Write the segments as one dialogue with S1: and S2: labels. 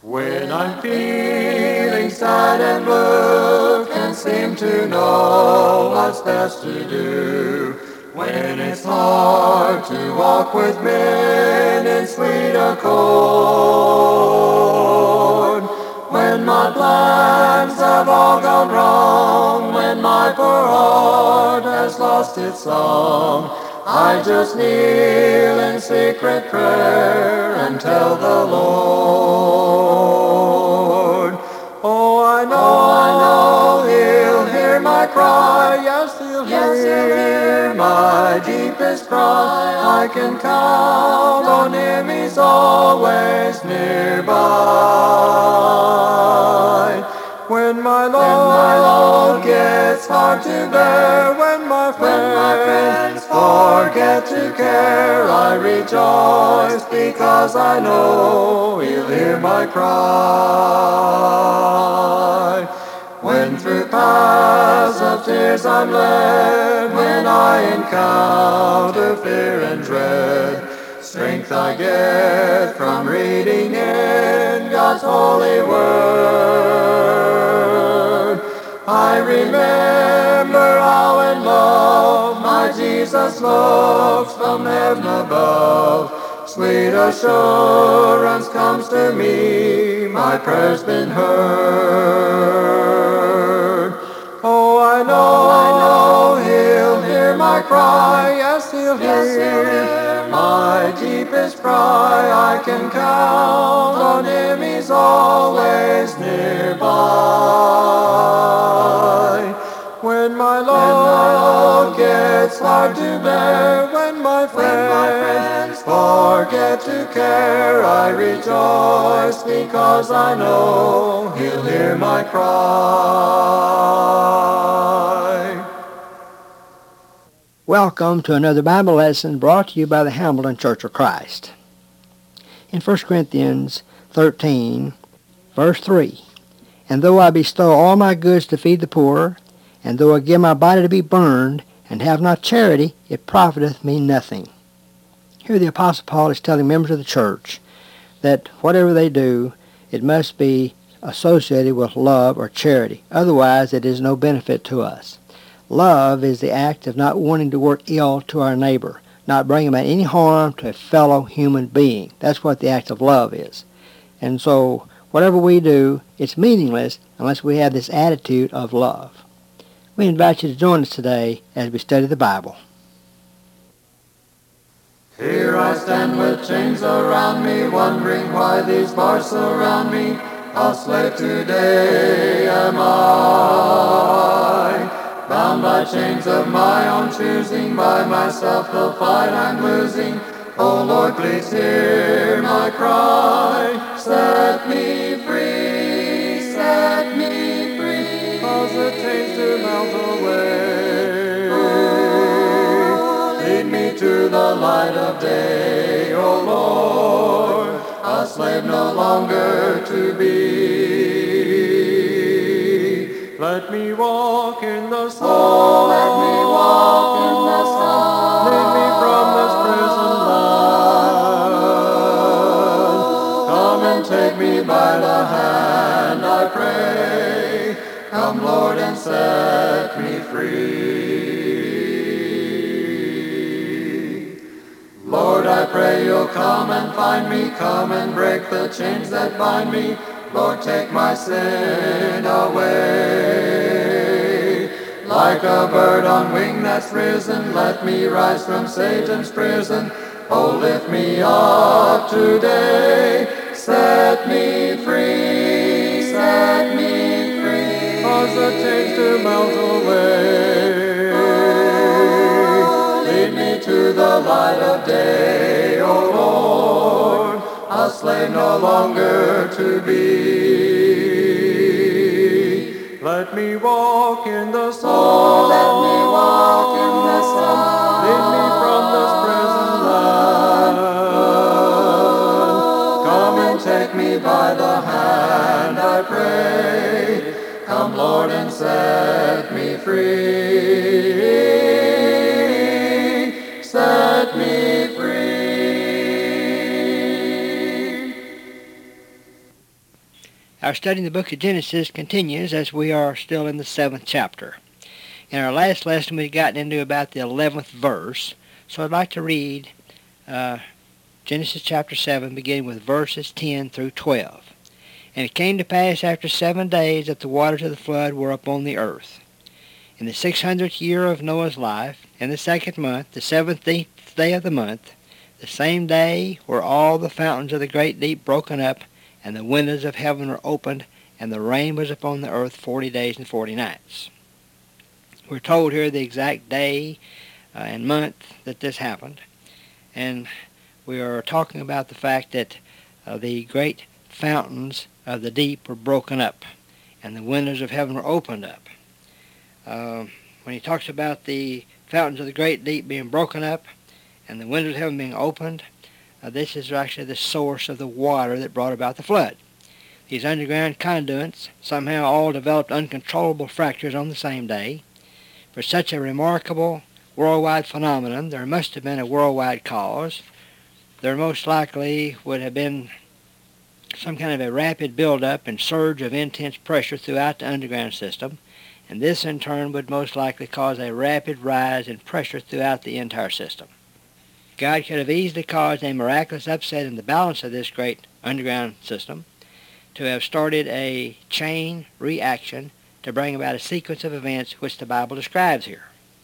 S1: When I'm feeling sad and blue, can't seem to know what's best to do. When it's hard to walk with men in sweet accord. When my plans have all gone wrong, when my poor heart has lost its song, I just kneel in secret prayer and tell the Lord. Oh, I know He'll hear my cry. Yes, He'll hear my deepest cry. I can count on Him, He's always nearby. When my load gets hard to bear, when my friends forget to care, I rejoice because I know He'll hear my cry. When through paths of tears I'm led, when I encounter fear and dread, strength I get from reading in God's holy word. I remember how in love my Jesus looks from heaven above. Sweet assurance comes to me, my prayer's been heard. Oh, I know He'll hear my cry. Yes, He'll hear my deepest cry. I can count on Him, He's always nearby. When my load gets hard to bear, when my friends forget to care, I rejoice because I know He'll hear my cry.
S2: Welcome to another Bible lesson brought to you by the Hamilton Church of Christ. In 1 Corinthians 13, verse 3, "And though I bestow all my goods to feed the poor, and though I give my body to be burned, and have not charity, it profiteth me nothing." Here the Apostle Paul is telling members of the church that whatever they do, it must be associated with love or charity. Otherwise, it is no benefit to us. Love is the act of not wanting to work ill to our neighbor, not bringing about any harm to a fellow human being. That's what the act of love is. And so, whatever we do, it's meaningless unless we have this attitude of love. We invite you to join us today as we study the Bible.
S1: Here I stand with chains around me, wondering why these bars surround me. A slave today am I, bound by chains of my own choosing, by myself the fight I'm losing. Oh Lord, please hear my cry, set me free, set me free. Cause the chains to melt away, lead me to the light of day, O Lord, a slave no longer to be. Let me walk in the sun,
S3: oh, let me walk in the sun,
S1: lead me from this prison land. Come and take me by the hand, I pray. Come, Lord, and set me free. Lord, I pray you'll come and find me, come and break the chains that bind me. Lord, take my sin away. Like a bird on wing that's risen, let me rise from Satan's prison. Oh, lift me up today, set me free, set me free. Cause the chains to melt away, lead me to the light of day, O Lord, a slave no longer to be. Let me walk in the sun,
S3: oh, let me walk in the sun,
S1: lead me from this prison land. Come and take me by the hand, I pray. Come, Lord, and set me free, set me free.
S2: Our study in the book of Genesis continues as we are still in the 7th chapter. In our last lesson, we've gotten into about the 11th verse, so I'd like to read Genesis chapter 7, beginning with verses 10 through 12. And it came to pass after 7 days that the waters of the flood were upon the earth. In the 600th year of Noah's life, in the 2nd month, the 17th day of the month, the same day were all the fountains of the great deep broken up, and the windows of heaven were opened, and the rain was upon the earth 40 days and 40 nights. We're told here the exact day and month that this happened, and we are talking about the fact that the great fountains of the deep were broken up, and the windows of heaven were opened up. When he talks about the fountains of the great deep being broken up and the windows of heaven being opened, this is actually the source of the water that brought about the flood. These underground conduits somehow all developed uncontrollable fractures on the same day. For such a remarkable worldwide phenomenon, there must have been a worldwide cause. There most likely would have been some kind of a rapid buildup and surge of intense pressure throughout the underground system, and this in turn would most likely cause a rapid rise in pressure throughout the entire system. God could have easily caused a miraculous upset in the balance of this great underground system to have started a chain reaction to bring about a sequence of events which the Bible describes here.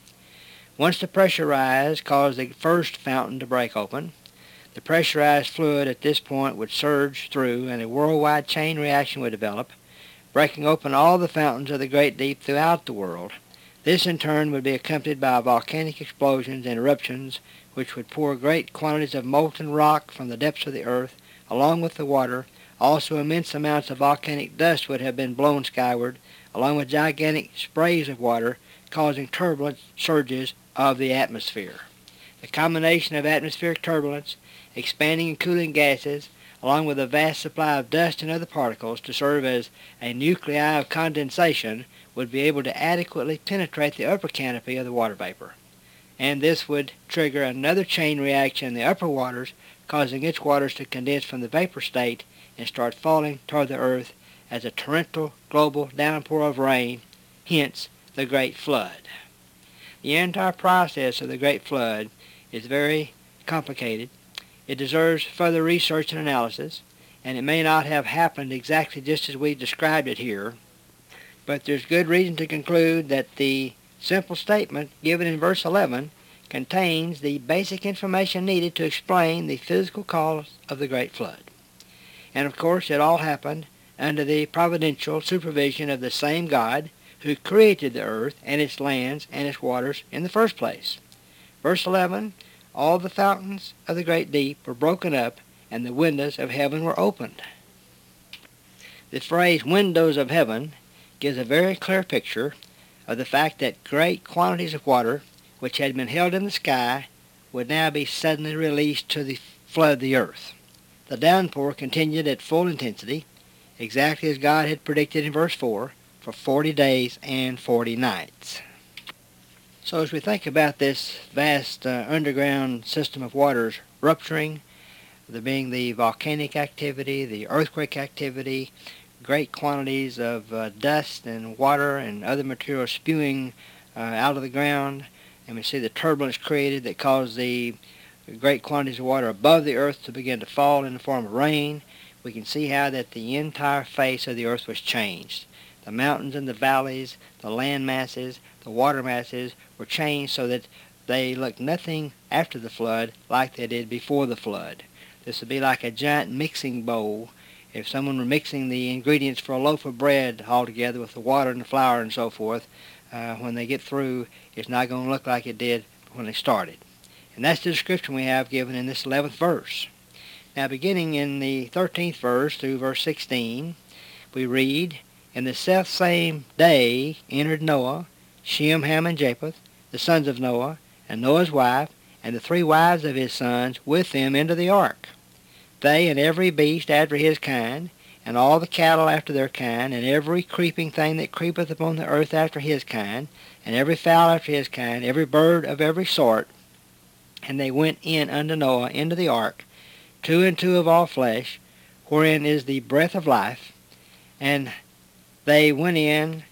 S2: Once the pressure rise caused the first fountain to break open, the pressurized fluid at this point would surge through and a worldwide chain reaction would develop, breaking open all the fountains of the great deep throughout the world. This in turn would be accompanied by volcanic explosions and eruptions which would pour great quantities of molten rock from the depths of the earth along with the water. Also immense amounts of volcanic dust would have been blown skyward, along with gigantic sprays of water, causing turbulent surges of the atmosphere. The combination of atmospheric turbulence, expanding and cooling gases, along with a vast supply of dust and other particles to serve as a nuclei of condensation, would be able to adequately penetrate the upper canopy of the water vapor. And this would trigger another chain reaction in the upper waters, causing its waters to condense from the vapor state and start falling toward the earth as a torrential global downpour of rain, hence the Great Flood. The entire process of the Great Flood is very complicated. It deserves further research and analysis, and it may not have happened exactly just as we described it here, but there's good reason to conclude that the simple statement given in verse 11 contains the basic information needed to explain the physical cause of the Great Flood. And of course it all happened under the providential supervision of the same God who created the earth and its lands and its waters in the first place. Verse 11, all the fountains of the great deep were broken up and the windows of heaven were opened. The phrase windows of heaven gives a very clear picture of the fact that great quantities of water which had been held in the sky would now be suddenly released to flood the earth. The downpour continued at full intensity, exactly as God had predicted in verse 4, for 40 days and 40 nights. So as we think about this vast underground system of waters rupturing, there being the volcanic activity, the earthquake activity, great quantities of dust and water and other materials spewing out of the ground, and we see the turbulence created that caused the great quantities of water above the earth to begin to fall in the form of rain, we can see how that the entire face of the earth was changed. The mountains and the valleys, the land masses, the water masses were changed so that they looked nothing after the flood like they did before the flood. This would be like a giant mixing bowl. If someone were mixing the ingredients for a loaf of bread all together with the water and the flour and so forth, when they get through, it's not going to look like it did when they started. And that's the description we have given in this 11th verse. Now beginning in the 13th verse through verse 16, we read, In the selfsame day entered Noah, Shem, Ham, and Japheth, the sons of Noah, and Noah's wife, and the 3 wives of his sons with them into the ark. They and every beast after his kind, and all the cattle after their kind, and every creeping thing that creepeth upon the earth after his kind, and every fowl after his kind, every bird of every sort. And they went in unto Noah into the ark, 2 and 2 of all flesh, wherein is the breath of life. and they went in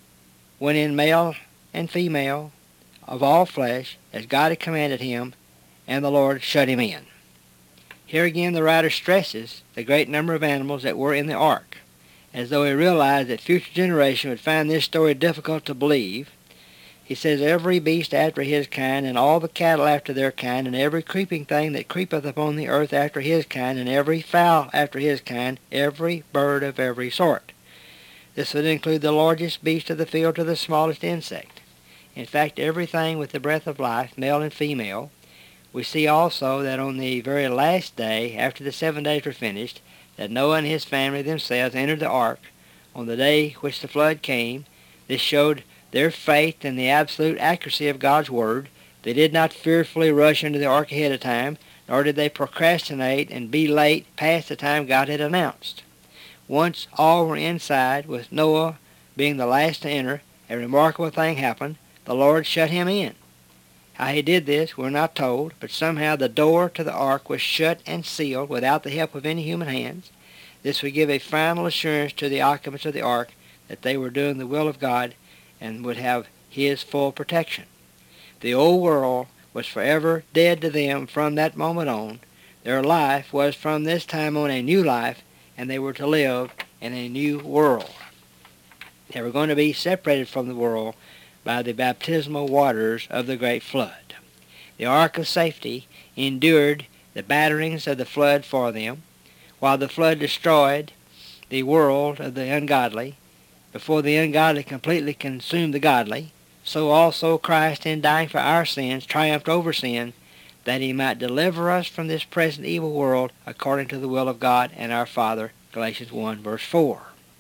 S2: male and female of all flesh, as God had commanded him, and the Lord shut him in. Here again the writer stresses the great number of animals that were in the ark, as though he realized that future generations would find this story difficult to believe. He says, every beast after his kind, and all the cattle after their kind, and every creeping thing that creepeth upon the earth after his kind, and every fowl after his kind, every bird of every sort. This would include the largest beast of the field to the smallest insect. In fact, everything with the breath of life, male and female. We see also that on the very last day, after the 7 days were finished, that Noah and his family themselves entered the ark on the day which the flood came. This showed their faith in the absolute accuracy of God's word. They did not fearfully rush into the ark ahead of time, nor did they procrastinate and be late past the time God had announced. Once all were inside, with Noah being the last to enter, a remarkable thing happened. The Lord shut him in. How he did this, we're not told, but somehow the door to the ark was shut and sealed without the help of any human hands. This would give a final assurance to the occupants of the ark that they were doing the will of God and would have his full protection. The old world was forever dead to them from that moment on. Their life was from this time on a new life, and they were to live in a new world. They were going to be separated from the world by the baptismal waters of the great flood. The ark of safety endured the batterings of the flood for them, while the flood destroyed the world of the ungodly. Before the ungodly completely consumed the godly, so also Christ, in dying for our sins, triumphed over sin, that he might deliver us from this present evil world according to the will of God and our Father. Galatians 1, verse 4.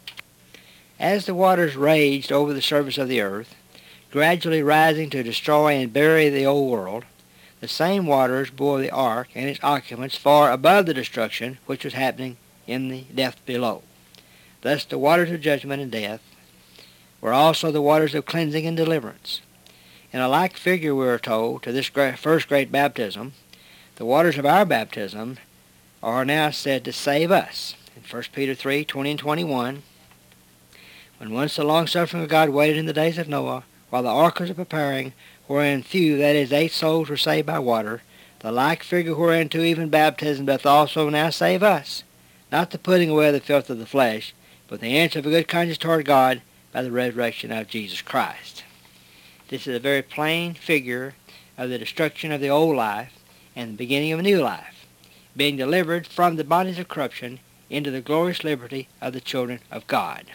S2: As the waters raged over the surface of the earth, gradually rising to destroy and bury the old world, the same waters bore the ark and its occupants far above the destruction which was happening in the depth below. Thus the waters of judgment and death were also the waters of cleansing and deliverance. In a like figure, we are told, to this first great baptism, the waters of our baptism are now said to save us. In 1 Peter 3, 20 and 21, when once the long-suffering of God waited in the days of Noah, while the ark was preparing, wherein few, that is, 8 souls, were saved by water, the like figure whereunto even baptism doth also now save us, not the putting away of the filth of the flesh, but the answer of a good conscience toward God by the resurrection of Jesus Christ. This is a very plain figure of the destruction of the old life and the beginning of a new life, being delivered from the bodies of corruption into the glorious liberty of the children of God.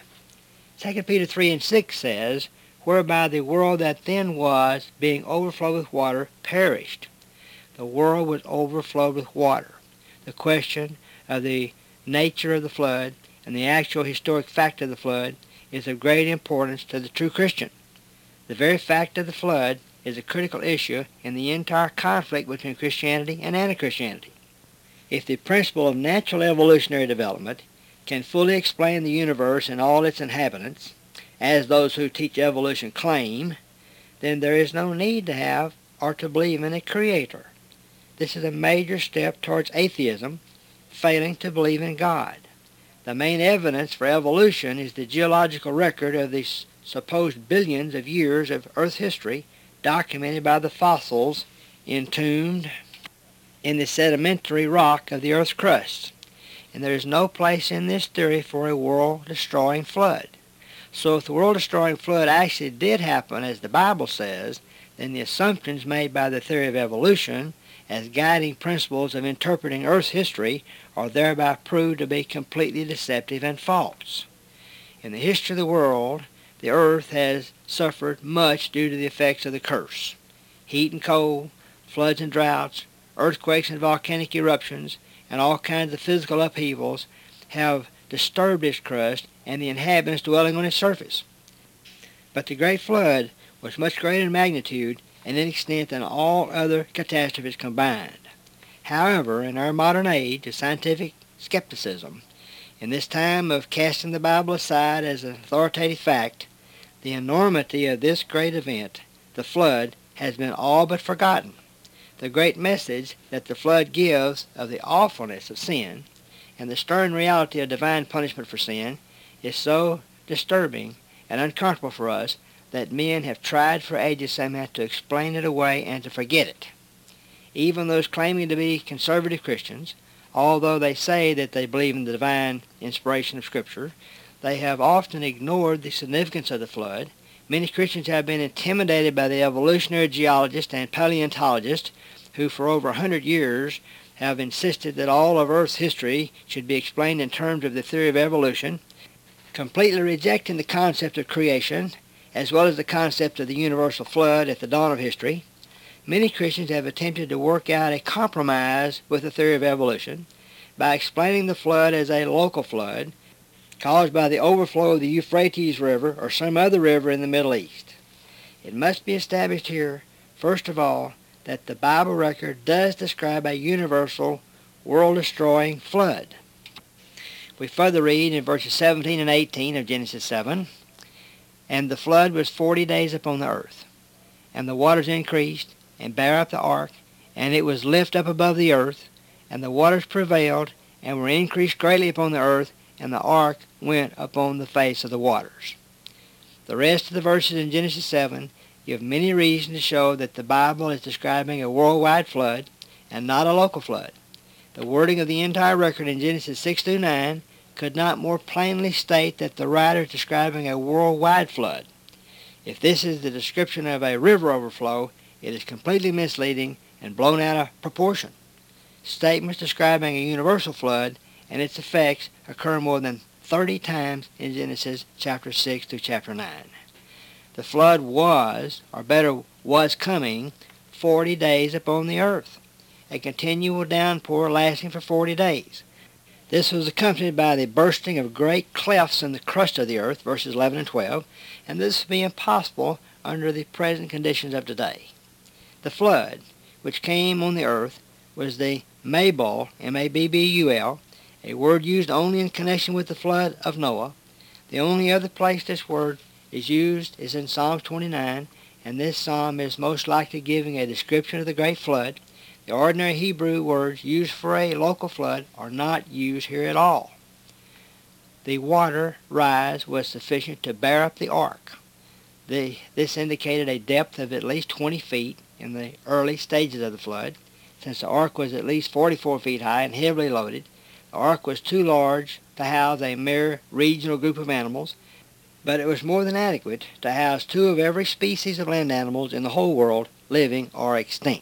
S2: 2 Peter 3 and 6 says, whereby the world that then was, being overflowed with water, perished. The world was overflowed with water. The question of the nature of the flood and the actual historic fact of the flood is of great importance to the true Christian. The very fact of the flood is a critical issue in the entire conflict between Christianity and anti-Christianity. If the principle of natural evolutionary development can fully explain the universe and all its inhabitants, as those who teach evolution claim, then there is no need to have or to believe in a creator. This is a major step towards atheism, failing to believe in God. The main evidence for evolution is the geological record of the supposed billions of years of Earth's history documented by the fossils entombed in the sedimentary rock of the Earth's crust. And there is no place in this theory for a world-destroying flood. So if the world-destroying flood actually did happen, as the Bible says, then the assumptions made by the theory of evolution as guiding principles of interpreting Earth's history are thereby proved to be completely deceptive and false. In the history of the world, the Earth has suffered much due to the effects of the curse. Heat and cold, floods and droughts, earthquakes and volcanic eruptions, and all kinds of physical upheavals have disturbed its crust and the inhabitants dwelling on its surface. But the great flood was much greater in magnitude and in extent than all other catastrophes combined. However, in our modern age of scientific skepticism, in this time of casting the Bible aside as an authoritative fact, the enormity of this great event, the flood, has been all but forgotten. The great message that the flood gives of the awfulness of sin and the stern reality of divine punishment for sin is so disturbing and uncomfortable for us that men have tried for ages somehow to explain it away and to forget it. Even those claiming to be conservative Christians, although they say that they believe in the divine inspiration of Scripture, they have often ignored the significance of the flood. Many Christians have been intimidated by the evolutionary geologists and paleontologists who for over 100 years have insisted that all of Earth's history should be explained in terms of the theory of evolution, completely rejecting the concept of creation as well as the concept of the universal flood at the dawn of history. Many Christians have attempted to work out a compromise with the theory of evolution by explaining the flood as a local flood caused by the overflow of the Euphrates River or some other river in the Middle East. It must be established here, first of all, that the Bible record does describe a universal, world-destroying flood. We further read in verses 17 and 18 of Genesis 7, "And the flood was 40 days upon the earth, and the waters increased, and bare up the ark, and it was lift up above the earth, and the waters prevailed, and were increased greatly upon the earth, and the ark went upon the face of the waters." The rest of the verses in Genesis 7 give many reasons to show that the Bible is describing a worldwide flood and not a local flood. The wording of the entire record in Genesis 6 through 9 could not more plainly state that the writer is describing a worldwide flood. If this is the description of a river overflow, it is completely misleading and blown out of proportion. Statements describing a universal flood and its effects occur more than 30 times in Genesis chapter 6 through chapter 9. The flood was, or better, was coming 40 days upon the earth, a continual downpour lasting for 40 days. This was accompanied by the bursting of great clefts in the crust of the earth, verses 11 and 12, and this would be impossible under the present conditions of today. The flood, which came on the earth, was the Mabul, M-A-B-B-U-L, a word used only in connection with the flood of Noah. The only other place this word is used is in Psalm 29, and this psalm is most likely giving a description of the great flood. The ordinary Hebrew words used for a local flood are not used here at all. The water rise was sufficient to bear up the ark. This indicated a depth of at least 20 feet in the early stages of the flood. Since the ark was at least 44 feet high and heavily loaded, the ark was too large to house a mere regional group of animals, but it was more than adequate to house 2 of every species of land animals in the whole world, living or extinct.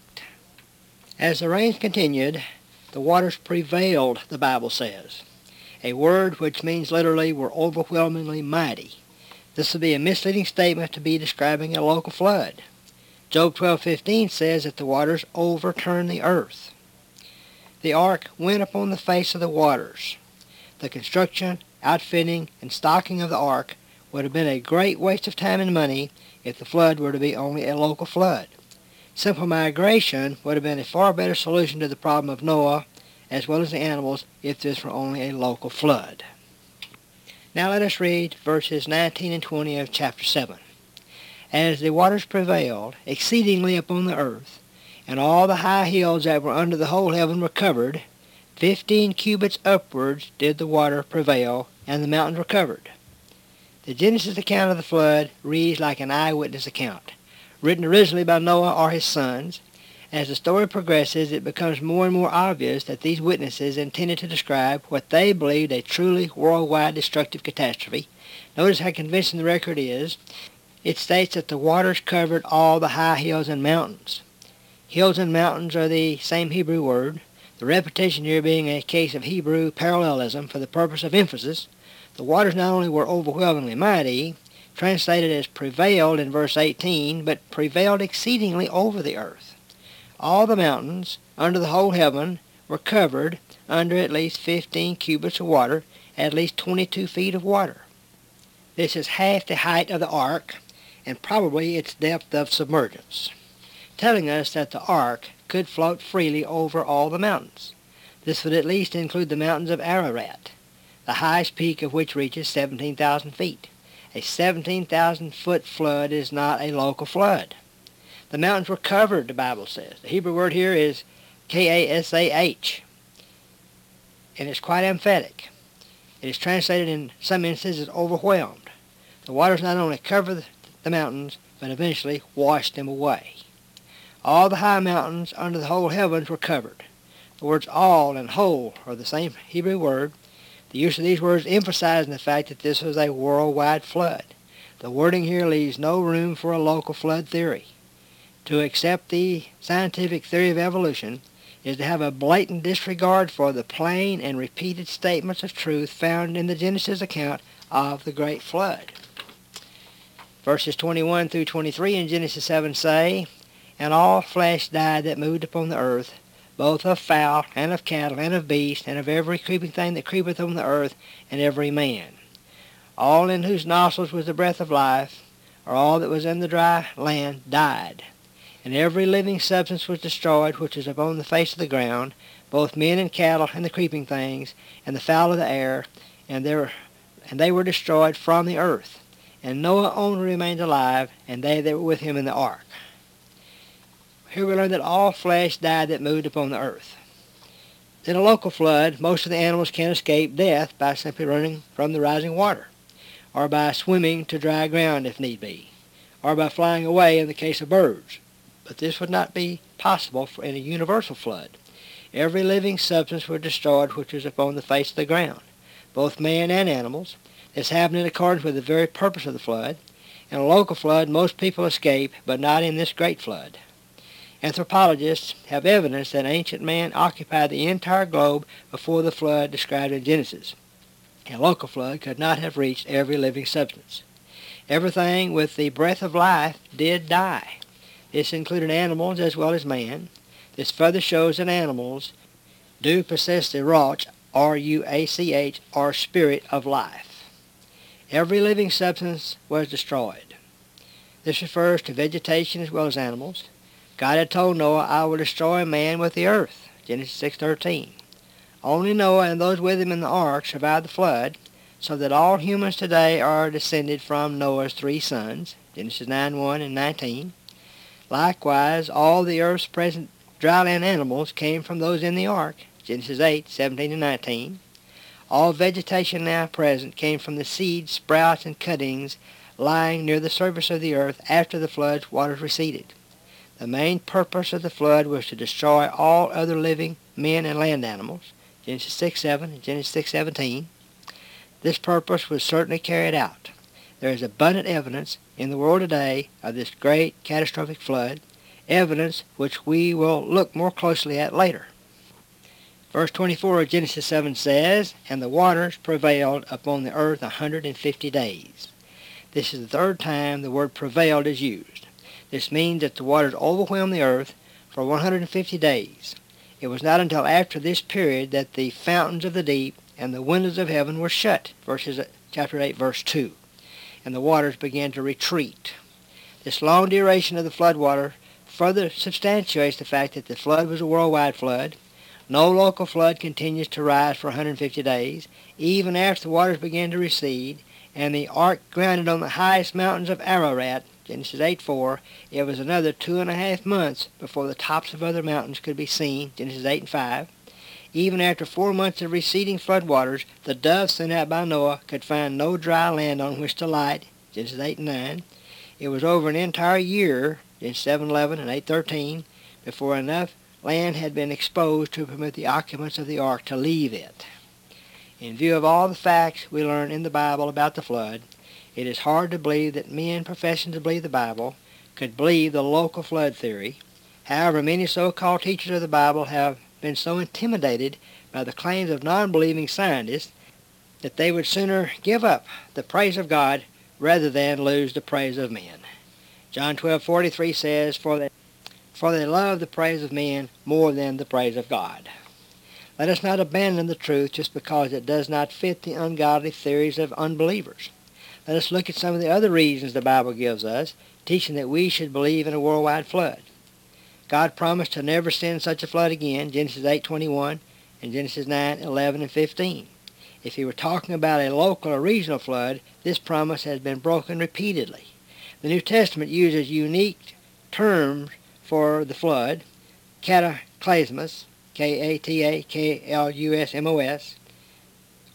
S2: As the rains continued, the waters prevailed, the Bible says, a word which means literally were overwhelmingly mighty. This would be a misleading statement to be describing a local flood. Job 12:15 says that the waters overturned the earth. The ark went upon the face of the waters. The construction, outfitting, and stocking of the ark would have been a great waste of time and money if the flood were to be only a local flood. Simple migration would have been a far better solution to the problem of Noah, as well as the animals, if this were only a local flood. Now let us read verses 19 and 20 of chapter 7. "As the waters prevailed exceedingly upon the earth, and all the high hills that were under the whole heaven were covered, 15 cubits upwards did the water prevail, and the mountains were covered." The Genesis account of the flood reads like an eyewitness account, written originally by Noah or his sons. As the story progresses, it becomes more and more obvious that these witnesses intended to describe what they believed a truly worldwide destructive catastrophe. Notice how convincing the record is. It states that the waters covered all the high hills and mountains. Hills and mountains are the same Hebrew word, the repetition here being a case of Hebrew parallelism for the purpose of emphasis. The waters not only were overwhelmingly mighty, translated as prevailed in verse 18, but prevailed exceedingly over the earth. All the mountains under the whole heaven were covered under at least 15 cubits of water, at least 22 feet of water. This is half the height of the ark, and probably its depth of submergence, telling us that the ark could float freely over all the mountains. This would at least include the mountains of Ararat, the highest peak of which reaches 17,000 feet. A 17,000-foot flood is not a local flood. The mountains were covered, the Bible says. The Hebrew word here is K-A-S-A-H, and it's quite emphatic. It is translated in some instances as overwhelmed. The waters not only covered the mountains, but eventually washed them away. All the high mountains under the whole heavens were covered. The words all and whole are the same Hebrew word. The use of these words emphasizing the fact that this was a worldwide flood. The wording here leaves no room for a local flood theory. To accept the scientific theory of evolution is to have a blatant disregard for the plain and repeated statements of truth found in the Genesis account of the Great Flood. Verses 21 through 23 in Genesis 7 say, "And all flesh died that moved upon the earth, both of fowl, and of cattle, and of beasts, and of every creeping thing that creepeth on the earth, and every man. All in whose nostrils was the breath of life, or all that was in the dry land, died. And every living substance was destroyed which is upon the face of the ground, both men and cattle, and the creeping things, and the fowl of the air, and they were destroyed from the earth. And Noah only remained alive, and they that were with him in the ark." Here we learn that all flesh died that moved upon the earth. In a local flood, most of the animals can escape death by simply running from the rising water, or by swimming to dry ground if need be, or by flying away in the case of birds. But this would not be possible in a universal flood. Every living substance was destroyed which was upon the face of the ground, both man and animals. This happened in accordance with the very purpose of the flood. In a local flood, most people escape, but not in this great flood. Anthropologists have evidence that ancient man occupied the entire globe before the flood described in Genesis. A local flood could not have reached every living substance. Everything with the breath of life did die. This included animals as well as man. This further shows that animals do possess the ruach, R-U-A-C-H, or spirit of life. Every living substance was destroyed. This refers to vegetation as well as animals. God had told Noah, "I will destroy man with the earth," Genesis 6:13. Only Noah and those with him in the ark survived the flood, so that all humans today are descended from Noah's 3 sons, Genesis 9:1 and 19. Likewise, all the earth's present dry land animals came from those in the ark, Genesis 8:17 and 19. All vegetation now present came from the seeds, sprouts, and cuttings lying near the surface of the earth after the flood's waters receded. The main purpose of the flood was to destroy all other living men and land animals, Genesis 6:7 and Genesis 6:17. This purpose was certainly carried out. There is abundant evidence in the world today of this great catastrophic flood, evidence which we will look more closely at later. Verse 24 of Genesis 7 says, "And the waters prevailed upon the earth 150 days." This is the third time the word prevailed is used. This means that the waters overwhelmed the earth for 150 days. It was not until after this period that the fountains of the deep and the windows of heaven were shut, chapter 8, verse 2, and the waters began to retreat. This long duration of the flood water further substantiates the fact that the flood was a worldwide flood. No local flood continues to rise for 150 days, even after the waters began to recede, and the ark grounded on the highest mountains of Ararat, Genesis 8:4, it was another 2.5 months before the tops of other mountains could be seen, Genesis 8 and 5. Even after 4 months of receding floodwaters, the dove sent out by Noah could find no dry land on which to light, Genesis 8 and 9. It was over an entire year, Genesis 7:11 and 8:13, before enough land had been exposed to permit the occupants of the ark to leave it. In view of all the facts we learn in the Bible about the flood, it is hard to believe that men professing to believe the Bible could believe the local flood theory. However, many so-called teachers of the Bible have been so intimidated by the claims of non-believing scientists that they would sooner give up the praise of God rather than lose the praise of men. John 12:43 says, For they love the praise of men more than the praise of God. Let us not abandon the truth just because it does not fit the ungodly theories of unbelievers. Let us look at some of the other reasons the Bible gives us, teaching that we should believe in a worldwide flood. God promised to never send such a flood again, Genesis 8:21 and Genesis 9:11 and 15. If he were talking about a local or regional flood, this promise has been broken repeatedly. The New Testament uses unique terms for the flood: cataclysmos, K-A-T-A-K-L-U-S-M-O-S,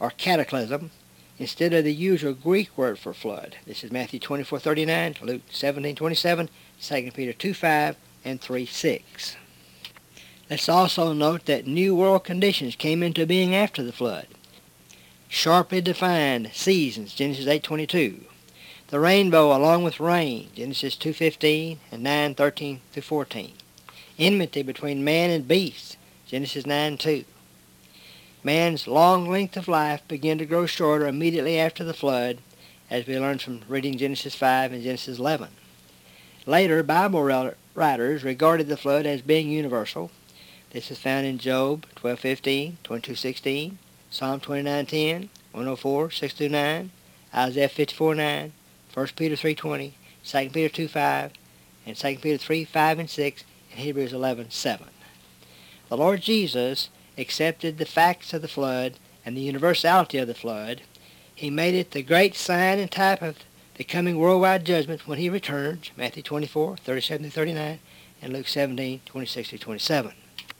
S2: or cataclysm, instead of the usual Greek word for flood. This is Matthew 24:39, Luke 17:27, 2 Peter 2:5, and 3:6. Let's also note that new world conditions came into being after the flood. Sharply defined seasons, Genesis 8:22. The rainbow along with rain, Genesis 2:15 and 9:13-14. Enmity between man and beast, Genesis 9:2. Man's long length of life began to grow shorter immediately after the flood, as we learned from reading Genesis 5 and Genesis 11. Later, Bible writers regarded the flood as being universal. This is found in Job 12:15, 22:16, Psalm 29:10, 104, 6-9, Isaiah 54:9, 1 Peter 3:20, 2 Peter 2:5, and 2 Peter 3:5 and 6, and Hebrews 11:7. The Lord Jesus accepted the facts of the flood and the universality of the flood. He made it the great sign and type of the coming worldwide judgment when he returns, Matthew 24:37-39, and Luke 17:26-27.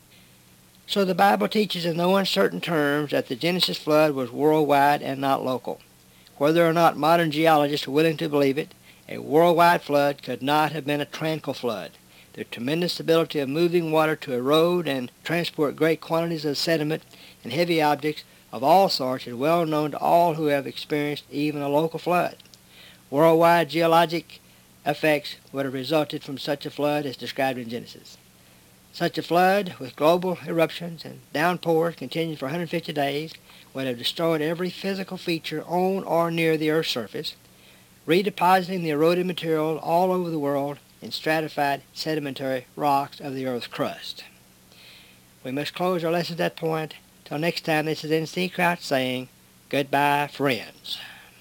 S2: So the Bible teaches in no uncertain terms that the Genesis flood was worldwide and not local. Whether or not modern geologists are willing to believe it, a worldwide flood could not have been a tranquil flood. The tremendous ability of moving water to erode and transport great quantities of sediment and heavy objects of all sorts is well known to all who have experienced even a local flood. Worldwide geologic effects would have resulted from such a flood as described in Genesis. Such a flood, with global eruptions and downpours continuing for 150 days, would have destroyed every physical feature on or near the Earth's surface, redepositing the eroded material all over the world in stratified sedimentary rocks of the Earth's crust. We must close our lesson at that point. Till next time, this is N.C. Crouch saying, goodbye, friends.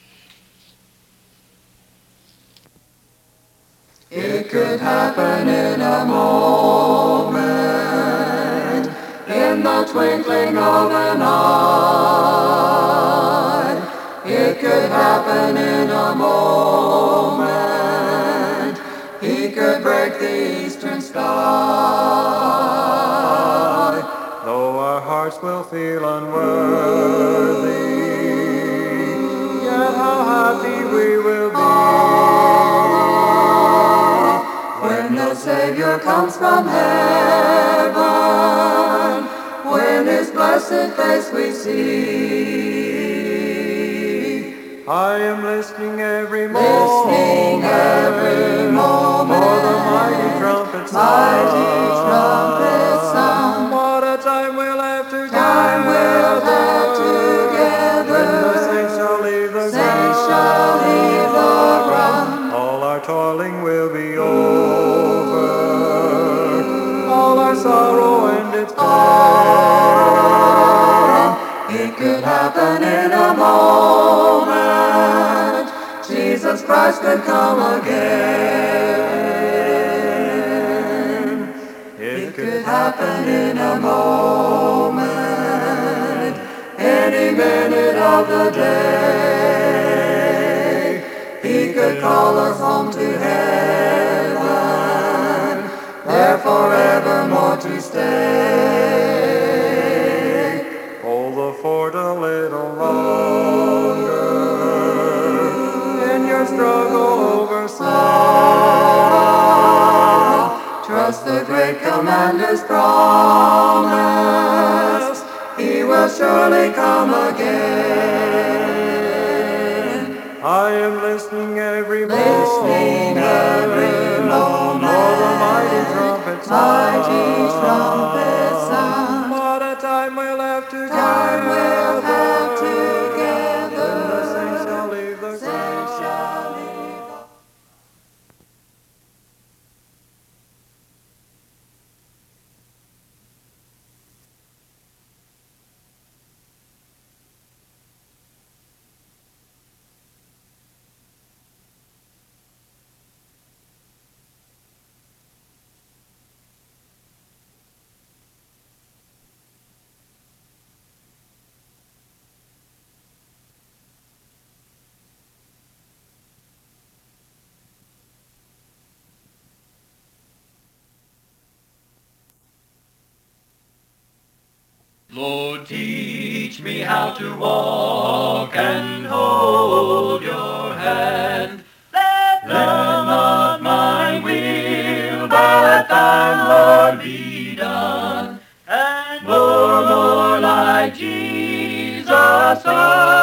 S1: It could happen in a moment, in the twinkling of an eye. It could happen in a moment. He could break the eastern sky. Though our hearts will feel unworthy, yet how happy we will be when the Savior comes from heaven, when His blessed face we see. I am listening every moment, for the mighty trumpet sound. What a time we'll have together, when the saints shall leave the ground. All our toiling will be over, all our sorrow and its pain. It could happen in a moment. Jesus Christ could come again. It could happen in a moment, any minute of the day. He could call us home to heaven, there forevermore to stay. Hold the fort a little longer in your struggle over sorrow. Trust the great Commander's promise, He will surely come again. I am listening every moment, for the mighty trumpet sound. What a time we'll have together, when the saints shall leave the ground.
S4: Lord, teach
S1: Teach me how to walk and hold your hand. Let not my will, but let thine, Lord, be done. And more like Jesus,